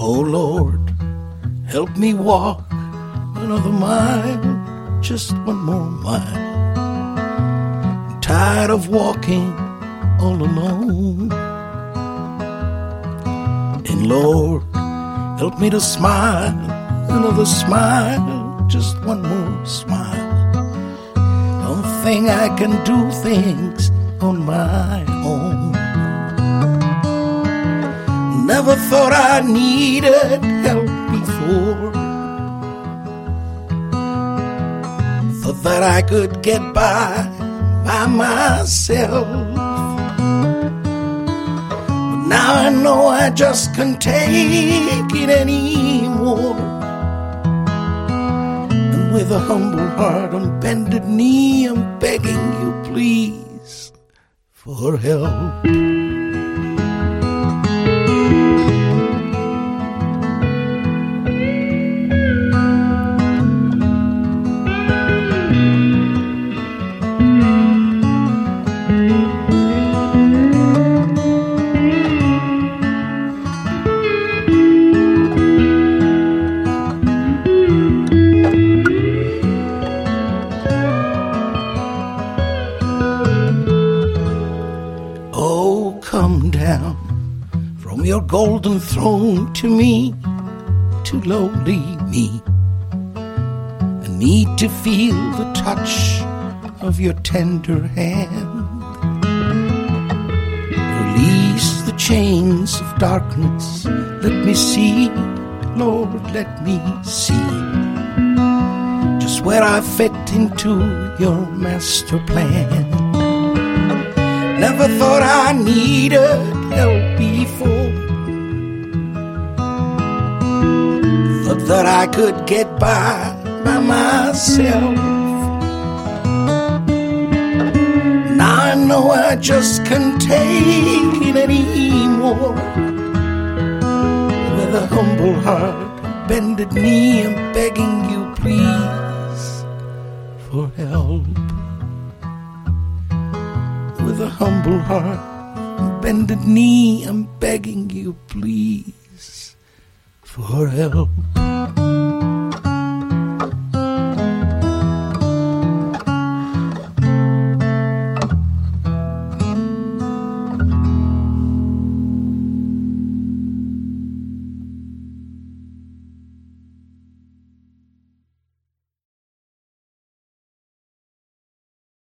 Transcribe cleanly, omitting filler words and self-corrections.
Oh Lord, help me walk another mile, just one more mile. I'm tired of walking all alone. And Lord, help me to smile, another smile, just one more smile. Don't think I can do things on my own. Never thought I needed help before. Thought that I could get by myself. But now I know I just can't take it anymore. And with a humble heart on bended knee, I'm begging you please for help. Come down from your golden throne to me, to lowly me. I need to feel the touch of your tender hand. Release the chains of darkness. Let me see, Lord, let me see just where I fit into your master plan. Never thought I needed help before. Thought that I could get by myself. Now I know I just can't take it anymore. With a humble heart, bended knee, I'm begging you please for help. With a humble heart, bended knee, I'm begging you please for help.